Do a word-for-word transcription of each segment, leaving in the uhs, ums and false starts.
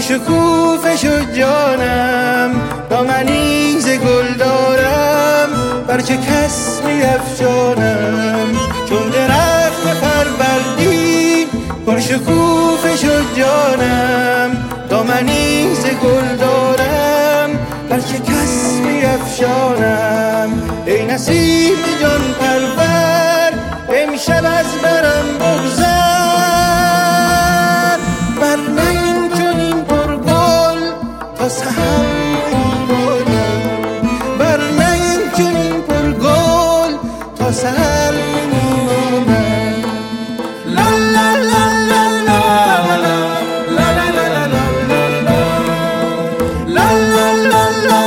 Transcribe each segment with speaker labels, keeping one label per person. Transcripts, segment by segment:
Speaker 1: پرشکوفش و جانم، دامنی ز گل دارم برچه کس می افشانم. چون درخت فروردین پرشکوفش و جانم، دامنی ز گل دارم برچه کس می افشانم. ای نسیم جان پرور امشب از برم بگذر، ورنه این چنین پرگل تا سحر نمیمانم، ورنه این چنین پرگل تا سحر نمیمانم. لا لا لا لا لا لا لا لا لا لا لا لا لا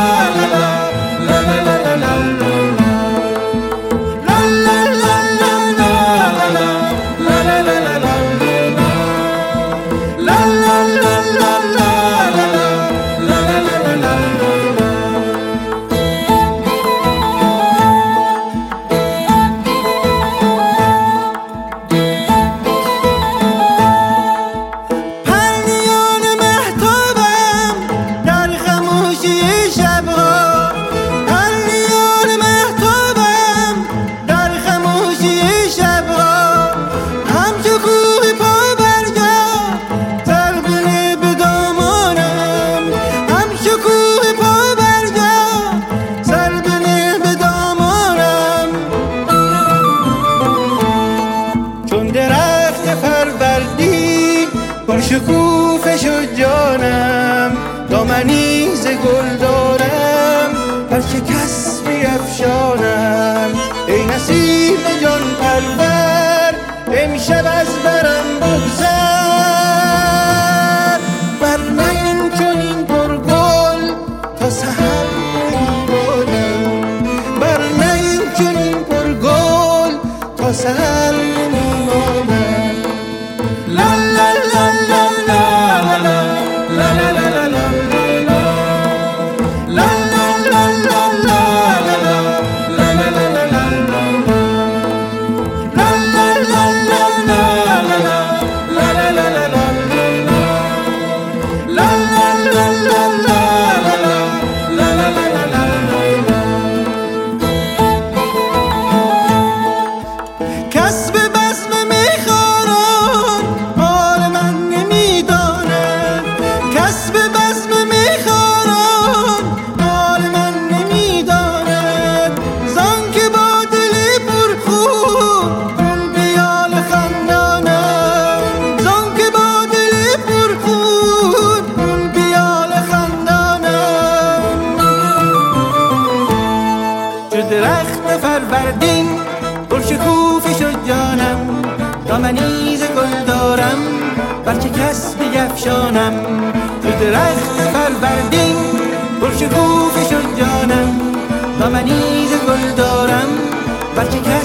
Speaker 1: پرشکوفش و جانم، دامنی ز گل دارم برچه کس می افشانم. ای نسیم جان پرور امشب از برم بگذر، ورنه این چنین پرگل تا سحر نمیمانم، ورنه این چنین پرگل تا سحر نمیمانم. لا لا لا لا لا لا لا لا لا لا درخت فروردین پرشکوفش و جانم، دامنی ز گل دارم برچه کس بیفشانم. تو درخت فروردین پرشکوفش و جانم، دامنی ز گل دارم برچه کس